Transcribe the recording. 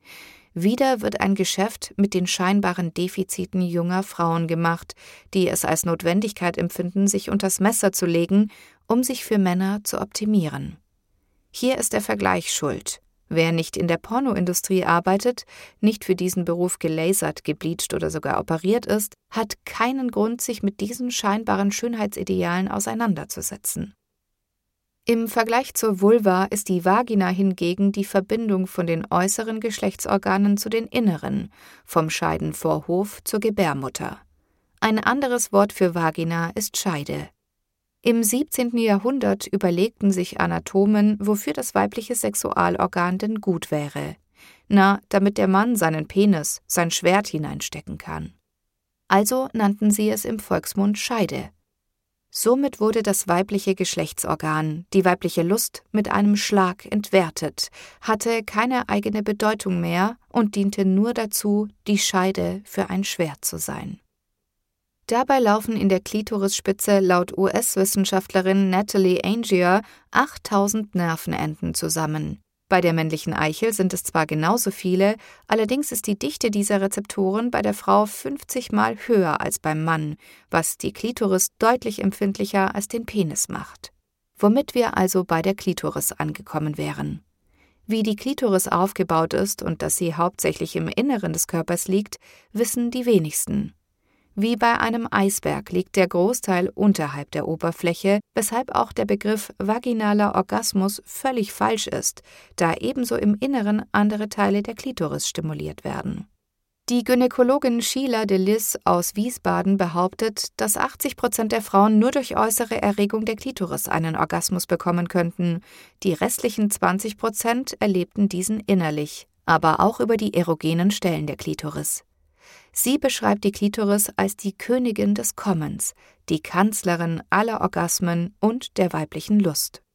Wieder wird ein Geschäft mit den scheinbaren Defiziten junger Frauen gemacht, die es als Notwendigkeit empfinden, sich unters Messer zu legen, um sich für Männer zu optimieren. Hier ist der Vergleich schuld. Wer nicht in der Pornoindustrie arbeitet, nicht für diesen Beruf gelasert, gebleicht oder sogar operiert ist, hat keinen Grund, sich mit diesen scheinbaren Schönheitsidealen auseinanderzusetzen. Im Vergleich zur Vulva ist die Vagina hingegen die Verbindung von den äußeren Geschlechtsorganen zu den inneren, vom Scheidenvorhof zur Gebärmutter. Ein anderes Wort für Vagina ist Scheide. Im 17. Jahrhundert überlegten sich Anatomen, wofür das weibliche Sexualorgan denn gut wäre. Damit der Mann seinen Penis, sein Schwert hineinstecken kann. Also nannten sie es im Volksmund Scheide. Somit wurde das weibliche Geschlechtsorgan, die weibliche Lust, mit einem Schlag entwertet, hatte keine eigene Bedeutung mehr und diente nur dazu, die Scheide für ein Schwert zu sein. Dabei laufen in der Klitorisspitze laut US-Wissenschaftlerin Natalie Angier 8000 Nervenenden zusammen. Bei der männlichen Eichel sind es zwar genauso viele, allerdings ist die Dichte dieser Rezeptoren bei der Frau 50 Mal höher als beim Mann, was die Klitoris deutlich empfindlicher als den Penis macht. Womit wir also bei der Klitoris angekommen wären. Wie die Klitoris aufgebaut ist und dass sie hauptsächlich im Inneren des Körpers liegt, wissen die wenigsten. Wie bei einem Eisberg liegt der Großteil unterhalb der Oberfläche, weshalb auch der Begriff vaginaler Orgasmus völlig falsch ist, da ebenso im Inneren andere Teile der Klitoris stimuliert werden. Die Gynäkologin Sheila de Lis aus Wiesbaden behauptet, dass 80% der Frauen nur durch äußere Erregung der Klitoris einen Orgasmus bekommen könnten. Die restlichen 20% erlebten diesen innerlich, aber auch über die erogenen Stellen der Klitoris. Sie beschreibt die Klitoris als die Königin des Kommens, die Kanzlerin aller Orgasmen und der weiblichen Lust.